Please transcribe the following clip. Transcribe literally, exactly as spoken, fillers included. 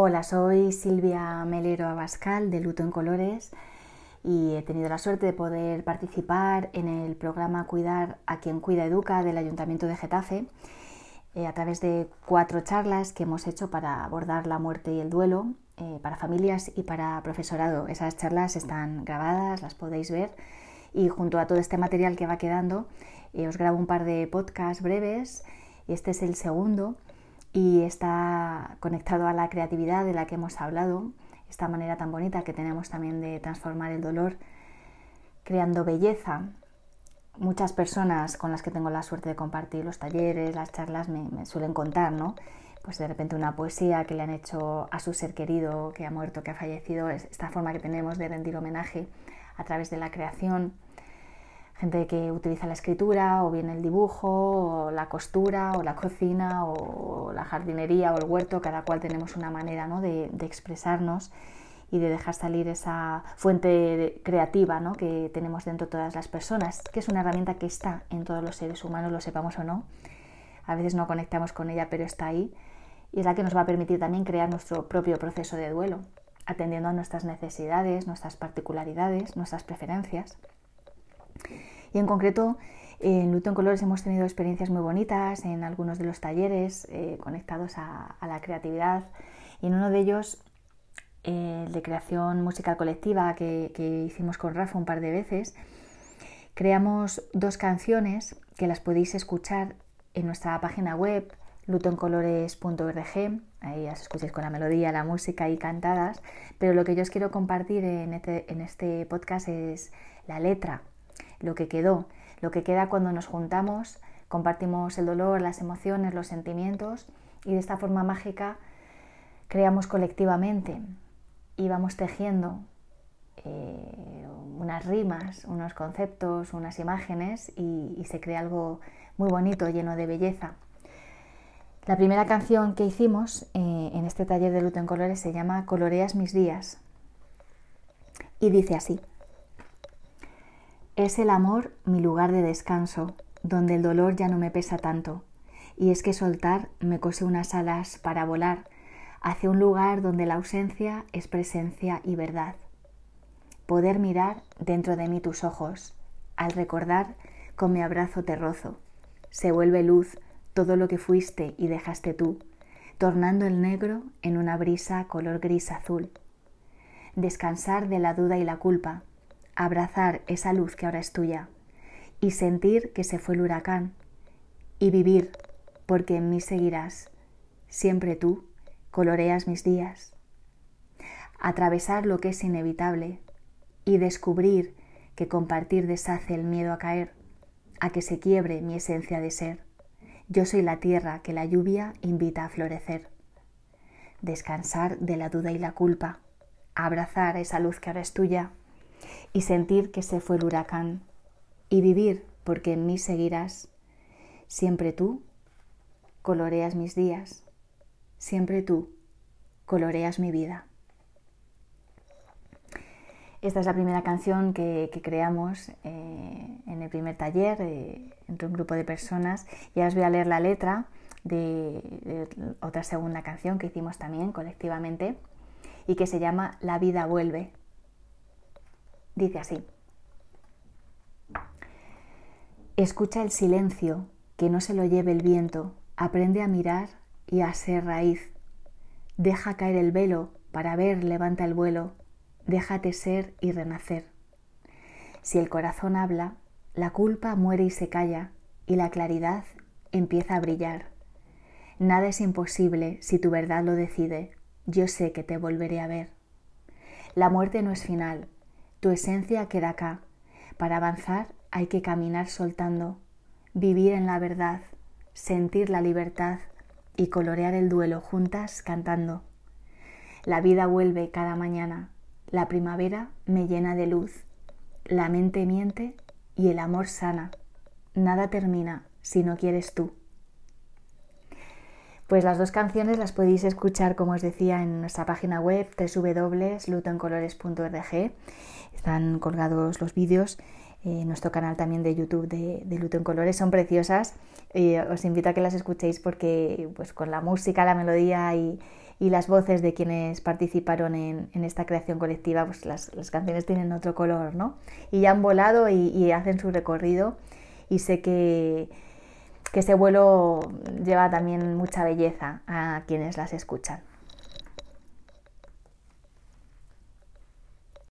Hola, soy Silvia Melero Abascal de Luto en Colores y he tenido la suerte de poder participar en el programa Cuidar a quien cuida educa del Ayuntamiento de Getafe eh, a través de cuatro charlas que hemos hecho para abordar la muerte y el duelo eh, para familias y para profesorado. Esas charlas están grabadas, las podéis ver, y junto a todo este material que va quedando eh, os grabo un par de podcasts breves. Este es el segundo y está conectado a la creatividad de la que hemos hablado, esta manera tan bonita que tenemos también de transformar el dolor creando belleza. Muchas personas con las que tengo la suerte de compartir los talleres, las charlas, me, me suelen contar, ¿no? Pues de repente una poesía que le han hecho a su ser querido, que ha muerto, que ha fallecido, esta forma que tenemos de rendir homenaje a través de la creación. Gente que utiliza la escritura, o bien el dibujo, o la costura, o la cocina, o la jardinería, o el huerto. Cada cual tenemos una manera, ¿no?, de, de expresarnos y de dejar salir esa fuente creativa, ¿no?, que tenemos dentro de todas las personas, que es una herramienta que está en todos los seres humanos, lo sepamos o no. A veces no conectamos con ella, pero está ahí, y es la que nos va a permitir también crear nuestro propio proceso de duelo, atendiendo a nuestras necesidades, nuestras particularidades, nuestras preferencias. Y en concreto, en Luto en Colores hemos tenido experiencias muy bonitas en algunos de los talleres eh, conectados a, a la creatividad, y en uno de ellos, eh, el de creación musical colectiva que, que hicimos con Rafa un par de veces, creamos dos canciones que las podéis escuchar en nuestra página web luto en colores punto org. Ahí las escucháis con la melodía, la música y cantadas, pero lo que yo os quiero compartir en este, en este podcast es la letra, lo que quedó, lo que queda cuando nos juntamos, compartimos el dolor, las emociones, los sentimientos, y de esta forma mágica creamos colectivamente y vamos tejiendo eh, unas rimas, unos conceptos, unas imágenes, y, y se crea algo muy bonito, lleno de belleza. La primera canción que hicimos eh, en este taller de Luto en Colores se llama Coloreas mis días y dice así: es el amor mi lugar de descanso, donde el dolor ya no me pesa tanto, y es que soltar me cose unas alas para volar hacia un lugar donde la ausencia es presencia y verdad. Poder mirar dentro de mí tus ojos, al recordar con mi abrazo te rozo, se vuelve luz todo lo que fuiste y dejaste tú, tornando el negro en una brisa color gris azul. Descansar de la duda y la culpa, abrazar esa luz que ahora es tuya y sentir que se fue el huracán y vivir porque en mí seguirás, siempre tú coloreas mis días. Atravesar lo que es inevitable y descubrir que compartir deshace el miedo a caer, a que se quiebre mi esencia de ser. Yo soy la tierra que la lluvia invita a florecer. Descansar de la duda y la culpa, abrazar esa luz que ahora es tuya y sentir que se fue el huracán y vivir porque en mí seguirás. Siempre tú coloreas mis días, siempre tú coloreas mi vida. Esta es la primera canción que, que creamos eh, en el primer taller eh, entre un grupo de personas, y ahora os voy a leer la letra de, de otra segunda canción que hicimos también colectivamente y que se llama La vida vuelve. Dice así: escucha el silencio, que no se lo lleve el viento, aprende a mirar y a ser raíz. Deja caer el velo, para ver levanta el vuelo, déjate ser y renacer. Si el corazón habla, la culpa muere y se calla, y la claridad empieza a brillar. Nada es imposible si tu verdad lo decide, yo sé que te volveré a ver. La muerte no es final, tu esencia queda acá. Para avanzar hay que caminar soltando, vivir en la verdad, sentir la libertad y colorear el duelo juntas cantando. La vida vuelve cada mañana, la primavera me llena de luz, la mente miente y el amor sana. Nada termina si no quieres tú. Pues las dos canciones las podéis escuchar, como os decía, en nuestra página web doble u doble u doble u punto luto en colores punto org. Están colgados los vídeos en eh, nuestro canal también de YouTube de, de Luto en Colores. Son preciosas. Eh, os invito a que las escuchéis porque pues con la música, la melodía y, y las voces de quienes participaron en, en esta creación colectiva, pues las, las canciones tienen otro color, ¿no? Y ya han volado y, y hacen su recorrido, y sé que, que ese vuelo lleva también mucha belleza a quienes las escuchan.